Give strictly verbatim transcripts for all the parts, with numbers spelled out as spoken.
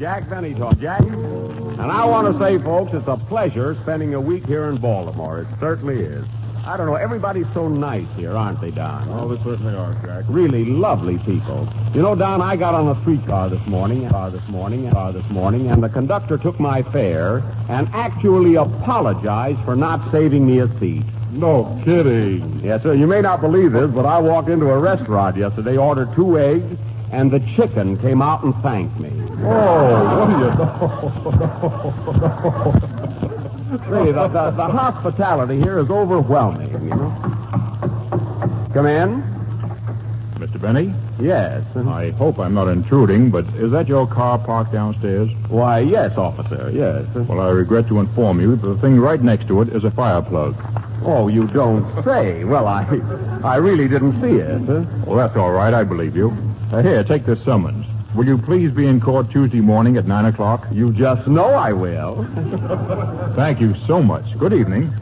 Jack Benny talk, Jack. And I want to say, folks, it's a pleasure spending a week here in Baltimore. It certainly is. I don't know, everybody's so nice here, aren't they, Don? Oh, they certainly are, Jack. Really lovely people. You know, Don, I got on a streetcar this morning, car this morning, car this morning, and the conductor took my fare and actually apologized for not saving me a seat. No kidding. Yes, sir. You may not believe this, but I walked into a restaurant yesterday, ordered two eggs, and the chicken came out and thanked me. Oh, what do you know? See, the, the, the hospitality here is overwhelming, you know. Come in. Mister Benny? Yes. I hope I'm not intruding, but is that your car parked downstairs? Why, yes, officer, yes. Well, I regret to inform you that the thing right next to it is a fire plug. Oh, you don't say. Well, I I really didn't see it. Huh? Well, that's all right. I believe you. Uh, here, take this summons. Will you please be in court Tuesday morning at nine o'clock? You just know I will. Thank you so much. Good evening.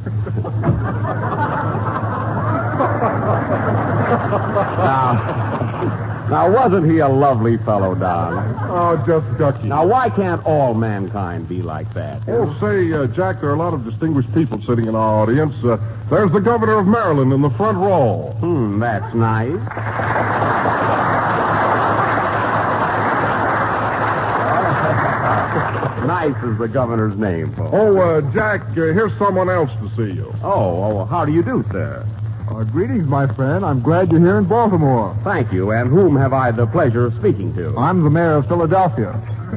now, now, wasn't he a lovely fellow, Don? Oh, just ducky. Now, why can't all mankind be like that? Oh, say, uh, Jack, there are a lot of distinguished people sitting in our audience. Uh, there's the governor of Maryland in the front row. Hmm, that's nice. Nice is the governor's name, folks. Oh, uh, Jack, uh, here's someone else to see you. Oh, oh, how do you do, sir? Uh, greetings, my friend. I'm glad you're here in Baltimore. Thank you. And whom have I the pleasure of speaking to? I'm the mayor of Philadelphia.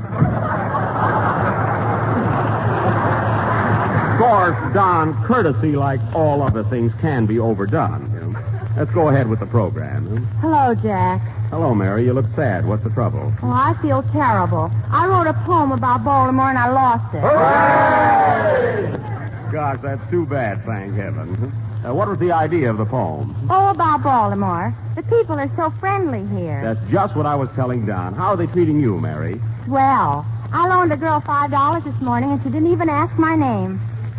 Of course, Don, courtesy, like all other things, can be overdone. You know? Let's go ahead with the program. Hello, Jack. Hello, Mary. You look sad. What's the trouble? Oh, I feel terrible. I wrote a poem about Baltimore and I lost it. Hooray! Gosh, that's too bad, thank heaven. Uh, what was the idea of the poem? Oh, about Baltimore. The people are so friendly here. That's just what I was telling Don. How are they treating you, Mary? Swell. I loaned a girl five dollars this morning and she didn't even ask my name.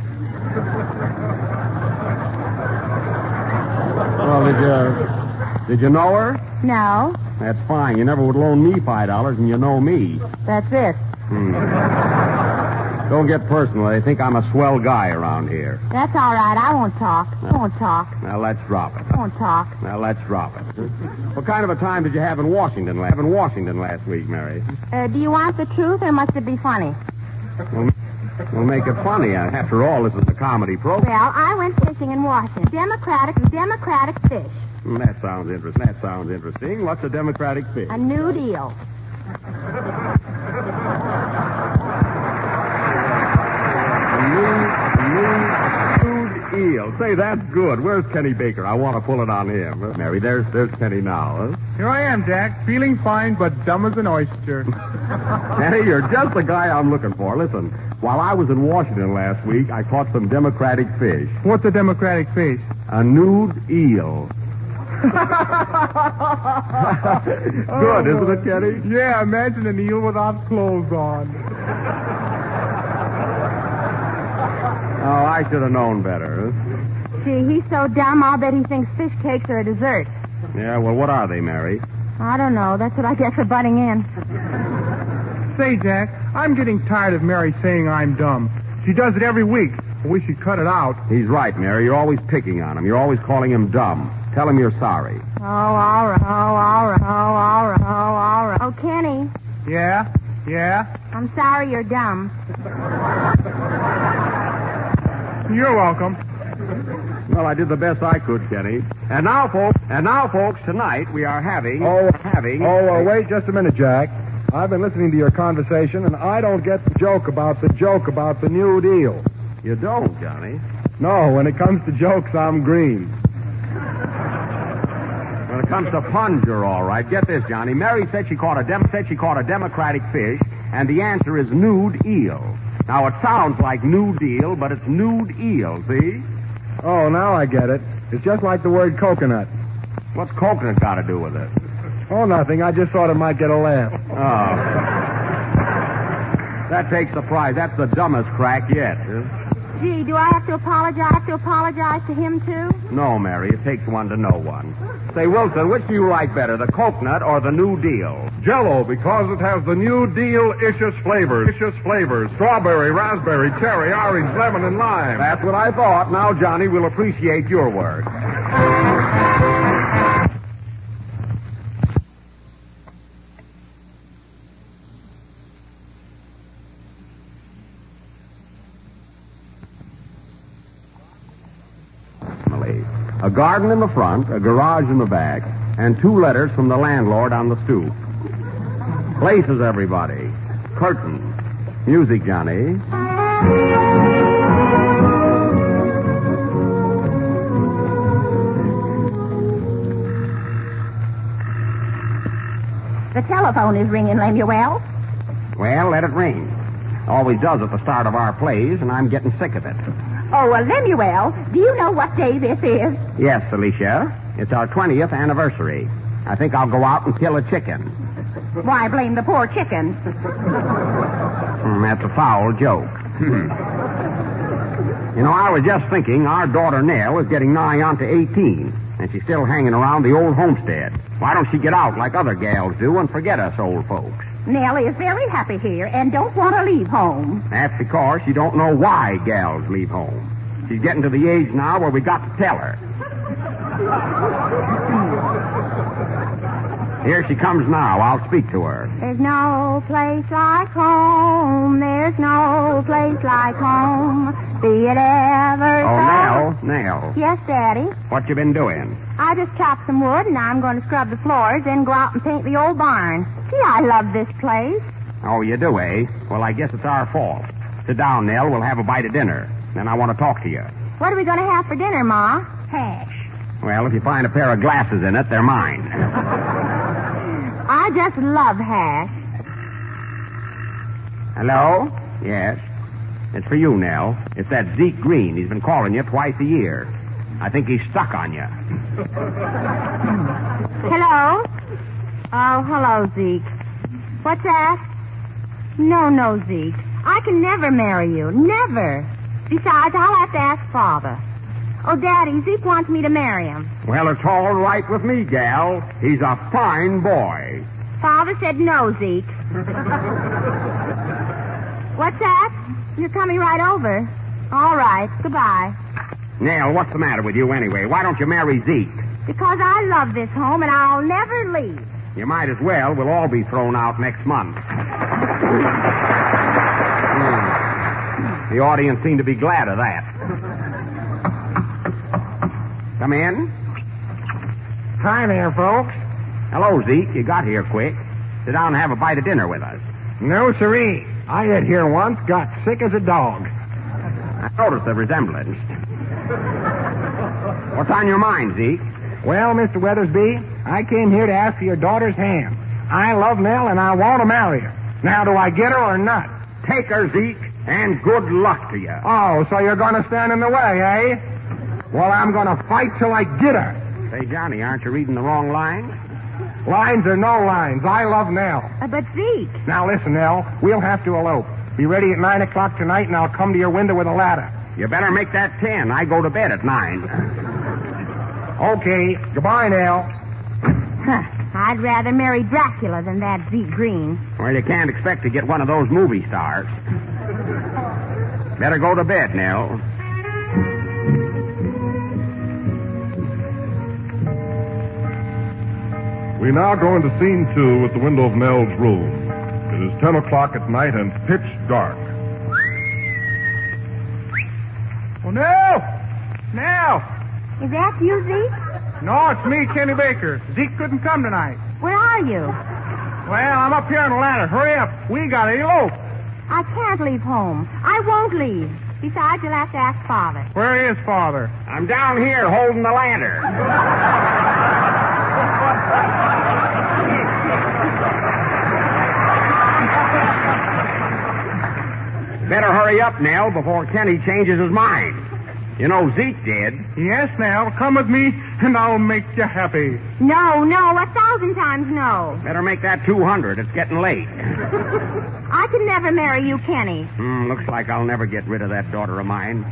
Well, did you, did you know her? No. That's fine. You never would loan me five dollars, and you know me. That's it. Hmm. Don't get personal. They think I'm a swell guy around here. That's all right. I won't talk. I won't talk. Now, let's drop it. I won't talk. Now, let's drop it. What kind of a time did you have in Washington, have in Washington last week, Mary? Uh, do you want the truth or must it be funny? We'll, we'll make it funny. After all, this is a comedy program. Well, I went fishing in Washington. Democratic, democratic fish. Mm, That sounds interesting. That sounds interesting. What's a democratic fish? A new deal. A new, new, nude eel. Say, that's good. Where's Kenny Baker? I want to pull it on him. Mary, there's there's Kenny now. Huh? Here I am, Jack. Feeling fine, but dumb as an oyster. Kenny, you're just the guy I'm looking for. Listen, while I was in Washington last week, I caught some democratic fish. What's a democratic fish? A nude eel. Good, isn't it, Kenny? Yeah, imagine an eel without clothes on. Oh, I should have known better. Gee, he's so dumb, I'll bet he thinks fish cakes are a dessert. Yeah, well, what are they, Mary? I don't know. That's what I get for butting in. Say, Jack, I'm getting tired of Mary saying I'm dumb. She does it every week. I wish she'd cut it out. He's right, Mary. You're always picking on him. You're always calling him dumb. Tell him you're sorry. Oh, all right. Oh, all right. Oh, all right. Oh, all right. Oh, Kenny, Yeah? Yeah? I'm sorry you're dumb. You're welcome. Well, I did the best I could, Kenny. And now, folks, and now, folks, tonight we are having... Oh, having... Oh, uh, wait just a minute, Jack. I've been listening to your conversation, and I don't get the joke about the joke about the new deal. You don't, Johnny. No, when it comes to jokes, I'm green. When it comes to puns, you're all right. Get this, Johnny. Mary said she caught a dem- said she caught a democratic fish, and the answer is nude eel. Now, it sounds like New Deal, but it's nude eel, see? Oh, now I get it. It's just like the word coconut. What's coconut got to do with it? Oh, nothing. I just thought it might get a laugh. Oh. That takes the prize. That's the dumbest crack yet. Huh? Gee, do I have to apologize? Have to apologize to him, too? No, Mary, it takes one to know one. Say, Wilson, which do you like better, the coconut or the New Deal? Jell-O, because it has the New Deal-icious flavors. Icious flavors. Strawberry, raspberry, cherry, orange, lemon, and lime. That's what I thought. Now, Johnny, we'll appreciate your work. A garden in the front, a garage in the back, and two letters from the landlord on the stoop. Places, everybody. Curtain. Music, Johnny. The telephone is ringing, Lemuel. Well, let it ring. Always does at the start of our plays, and I'm getting sick of it. Oh, well, Lemuel, do you know what day this is? Yes, Alicia. It's our twentieth anniversary. I think I'll go out and kill a chicken. Why blame the poor chicken? Mm, that's a foul joke. You know, I was just thinking our daughter Nell is getting nigh on to eighteen, and she's still hanging around the old homestead. Why don't she get out like other gals do and forget us old folks? Nell is very happy here and don't want to leave home. That's because she don't know why gals leave home. She's getting to the age now where we got to tell her. Here she comes now. I'll speak to her. There's no place like home. There's no place like home. Be it ever Oh, so... Nell, Nell. Yes, Daddy? What you been doing? I just chopped some wood, and I'm going to scrub the floors, then go out and paint the old barn. Gee, I love this place. Oh, you do, eh? Well, I guess it's our fault. Sit down, Nell. We'll have a bite of dinner. Then I want to talk to you. What are we going to have for dinner, Ma? Hash. Well, if you find a pair of glasses in it, they're mine. I just love hash. Hello? Yes. It's for you, Nell. It's that Zeke Green. He's been calling you twice a year. I think he's stuck on you. Hello? Oh, hello, Zeke. What's that? No, no, Zeke. I can never marry you. Never. Besides, I'll have to ask Father. Oh, Daddy, Zeke wants me to marry him. Well, it's all right with me, gal. He's a fine boy. Father said no, Zeke. What's that? You're coming right over. All right. Goodbye. Nell, what's the matter with you anyway? Why don't you marry Zeke? Because I love this home and I'll never leave. You might as well. We'll all be thrown out next month. Hmm. The audience seemed to be glad of that. Come in. Hi there, folks. Hello, Zeke. You got here quick. Sit down and have a bite of dinner with us. No, siree. I ate here once, got sick as a dog. I noticed the resemblance. What's on your mind, Zeke? Well, Mister Weathersby, I came here to ask for your daughter's hand. I love Nell, and I want to marry her. Now, do I get her or not? Take her, Zeke, and good luck to you. Oh, so you're going to stand in the way, eh? Well, I'm going to fight till I get her. Say, Johnny, aren't you reading the wrong lines? Lines or no lines, I love Nell. Uh, but Zeke... Now, listen, Nell, we'll have to elope. Be ready at nine o'clock tonight, and I'll come to your window with a ladder. You better make that ten. I go to bed at nine. Okay. Goodbye, Nell. Huh. I'd rather marry Dracula than that Zeke Green. Well, you can't expect to get one of those movie stars. Better go to bed, Nell. We now go into scene two at the window of Nell's room. It is ten o'clock at night and pitch dark. Oh, Nell! Nell! Is that you, Zeke? No, it's me, Kenny Baker. Zeke couldn't come tonight. Where are you? Well, I'm up here on the ladder. Hurry up. We gotta elope. I can't leave home. I won't leave. Besides, you'll have to ask Father. Where is Father? I'm down here holding the ladder. Better hurry up, Nell, before Kenny changes his mind. You know, Zeke did. Yes, Nell. Come with me, and I'll make you happy. No, no, a thousand times no. Better make that two hundred. It's getting late. I could never marry you, Kenny. Hmm, looks like I'll never get rid of that daughter of mine.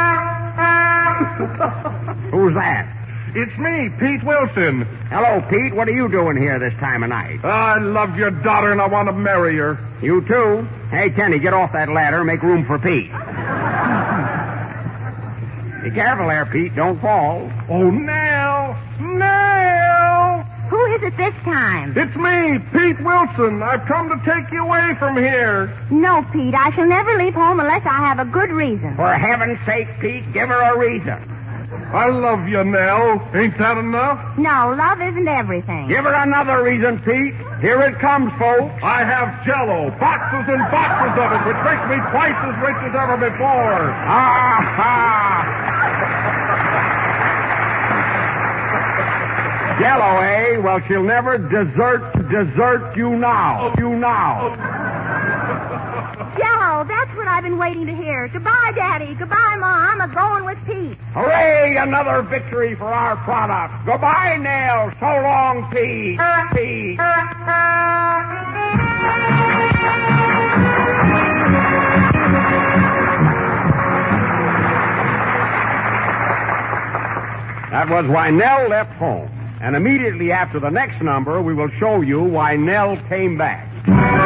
Who's that? It's me, Pete Wilson. Hello, Pete. What are you doing here this time of night? I love your daughter and I want to marry her. You too? Hey, Kenny, get off that ladder and make room for Pete. Be careful there, Pete. Don't fall. Oh, Nell! Nell! Who is it this time? It's me, Pete Wilson. I've come to take you away from here. No, Pete, I shall never leave home unless I have a good reason. For heaven's sake, Pete, give her a reason. I love you, Nell. Ain't that enough? No, love isn't everything. Give her another reason, Pete. Here it comes, folks. I have Jell-O, boxes and boxes of it, which makes me twice as rich as ever before. Ah-ha! Jell-O, eh? Well, she'll never desert, desert you now. You now. Jell-O, that's what I've been waiting to hear. Goodbye, Daddy. Goodbye, Mom. I'm going with Pete. Hooray! Another victory for our product. Goodbye, Nell. So long, Pete. Pete. That was Why Nell Left Home. And immediately after the next number, we will show you why Nell came back.